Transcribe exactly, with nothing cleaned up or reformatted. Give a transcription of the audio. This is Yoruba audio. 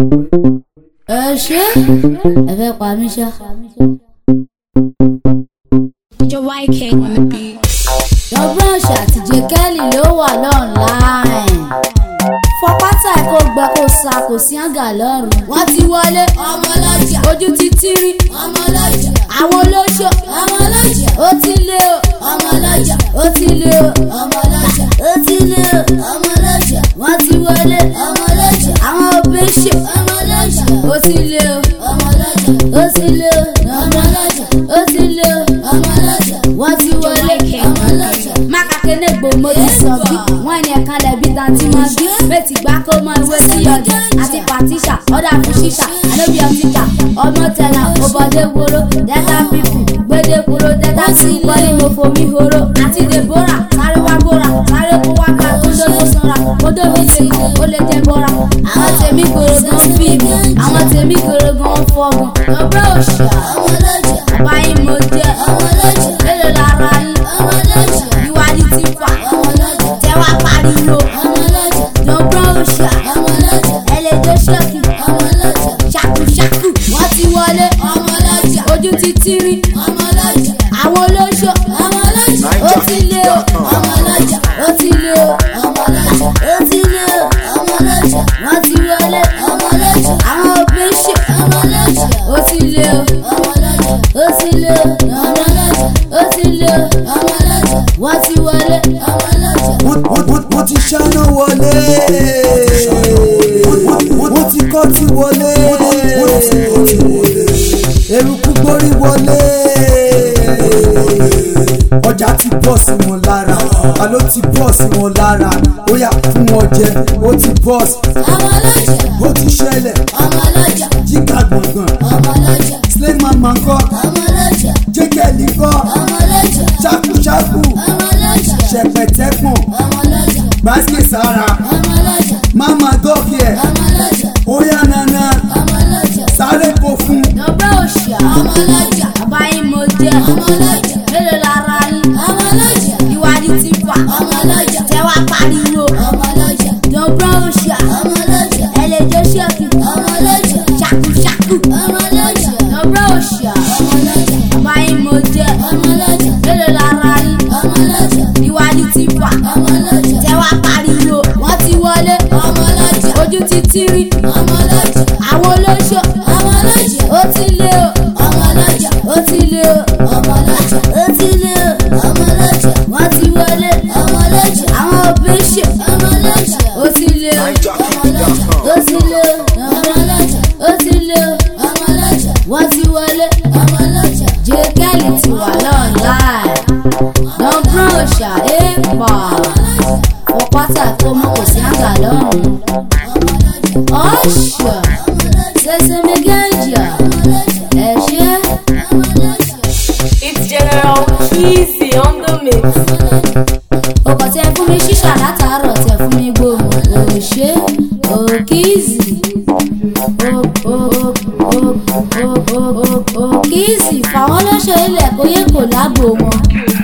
ẹ ṣe ẹ fẹ́ pa mí ṣá. Your white cake on the beat. Lọ́bùrọ̀ṣà àti Jekeli ló wà lọ́nláìn. Fọpátá ẹ̀kọ́ gbẹ kó sa kò sí àgà lọ́rùn. Wọ́n ti wọlé ọmọ ọlọ́jà. Ojú ti tírí ọmọ ọlọ́jà. Àwọn olóṣò ọmọ ọlọ́jà. Ó ti lé o ọmọ ọlọ́jà. Ó ti lé o ọmọ ọlọ́jà. Ó ti lé o ọmọ ọlọ́jà. Wọ́n ti wọlé ọmọ ọlọ́jà. Àwọn òbíṣe ọmọ ọlọ́jà. Ó ti lé o ọmọ ọlọ́jà. Ó ti lé o ọmọ ọlọ́jà. Ó ti lé o ọmọ ọlọ́jà. Wọ́n ti wọlé ọmọ ọlọ́jà. Mákàkéné gbòmó ti sọ bí. Wọ́n ní ẹ̀ka lẹ̀bi tàǹtí máa bí. Méjì gbá kó mọ ìwé sí ọjà. Àti pàtíṣà ọ̀dà fún ṣíṣà. Àlóbi ọ̀tíkà ọmọ tẹ̀lá òbọ̀dé woro. Dẹ́ta pípù gbédé kúrò dẹ́ta sí wọlé mo fomi horo. Àti dèbóra sáré wá bóra. Sáré kó wá ká kódó ló sanra. Kódó mi lè yí ó lè jẹ bóra. Àwọn tèmi gòrògàn fíìmù. Àwọn tèmi gòrògàn fọ́gùn. Lọ́bẹ̀ òṣìà ọmọ ọlọ́jà. Báyìí mo jẹ́ ọmọ ọlọ́jà. Lélẹ̀ lára yín ọmọ ọlọ́jà. Ìwádìí ti fà ọmọ ọlọ́jà. Tẹ́wà pariwo ọmọ ọlọ́jà. Lọ́bẹ̀ òṣìà ọmọ ọlọ́jà. Ẹlẹ́jọ́ ṣọ́ọ̀kì ọmọ ọlọ́jà. Ṣàkùṣàkù wọ́n ti wọlé ọmọ ọlọ́jà. Ojú ti tírí ọmọ ọlọ́jà. Àwọn olóṣò ọmọ ọlọ́jà. Ó ti lé o ọmọ ọlọ́jà. Ó ti lé o ọmọ ọlọ́jà. Ó ti lé o ọmọ ọlọ́jà. Wọ́n ti wọlé ọmọ ọlọ́jà. Àwọn òbíṣe ọmọ ọlọ́jà. Ó ti lé o ọmọ ọlọ́jà. Ó ti lé o ọmọ ọlọ́jà. Ó ti lé o ọmọ ọlọ́jà. Wọ́n ti wọlé ọmọ ọlọ́jà. Mo ti ṣáná wọlé. Mo ti kọ́ ti wọlé. Eruku gbórí wọlé. Ọjà ti bọ́ sí wọn lára. Àló ti bọ́ sí wọn lára. Ó yá fún wọn jẹ. Ó ti bọ́ sí. Ọmọ ọlọ́jà. Ó ti ṣẹlẹ̀. Ọmọ ọlọ́jà. Jíga gbọ̀ngàn. Ọmọ ọlọ́jà. Slay mama kọ́. Ọmọ ọlọ́jà. Jekeli kọ́. Ọmọ ọlọ́jà. Ṣàkúṣàkú. Ọmọ ọlọ́jà. Ṣẹ̀pẹ̀tẹ̀pọ̀n. Ọmọ ọlọ́jà. Gbàsíkè sára. Ọmọ ọlọ́jà. Mama gọ́kì ẹ̀. Ọmọ ọlọ́jà. Ó yá nana. Ọmọ ọlọ́jà. Sáré kò fún. Lọ́bẹ̀ òṣìà ọmọ ọlọ́jà. Báyìí mo jẹ́ ọmọ ọlọ́jà. Lélẹ̀ lára yín ọmọ ọlọ́jà. Ìwádìí ti fà ọmọ ọlọ́jà. Tẹ́wà pariwo ọmọ ọlọ́jà. Lọ́bẹ̀ òṣìà ọmọ ọlọ́jà. Ẹlẹ́jọ́ ṣọ́ọ̀kì ọmọ ọlọ́jà. Ṣàkùṣàkù ọmọ ọlọ́jà. Lọ́bẹ̀ òṣìà ọmọ ọlọ́jà. Báyìí mo jẹ́ ọmọ ọlọ́jà. Lélẹ̀ lára yín ọmọ ọlọ́jà. Ìwádìí ti fà ọmọ ọlọ́jà. Tẹ́wà pariwo wọ́n ti wọlé ọmọ ọlọ́jà. Ojú ti tírí ọmọ ọlọ́jà. Àwọn olóṣò ọmọ ọlọ́jà. Ó ti lé o ọmọ ọlọ́jà. Ó ti lé o ọmọ ọlọ́jà. Ó ti lé o ọmọ ọlọ́jà. Wọ́n ti wọlé ọmọ ọlọ́jà. Àwọn òbíṣe ọmọ ọlọ́jà. Ó ti lé o ọmọ ọlọ́jà. Ó ti lé o ọmọ ọlọ́jà. Ó ti lé o ọmọ ọlọ́jà. Wọ́n ti wọlé ọmọ ọlọ́jà. Jekeli ti wà lọ́nláìn. Lọ́bùrọ̀ṣà èèpà. Fọpátá ẹ̀kọ́ mọ́ kò sí àgà lọ́rùn. Ọ̀ṣà ṣẹ̀ṣẹ̀ méjèèjì ẹ̀ ṣe. It's General Kizzy on the mix. Ọkọ̀ tẹ fún mi ṣíṣà látàárọ̀ tẹ fún mi gbòòmù. Òṣè Òkizzy. Òkizzy fàwọn olóṣèlú ilẹ̀ kó yẹ kó lágbo wọn.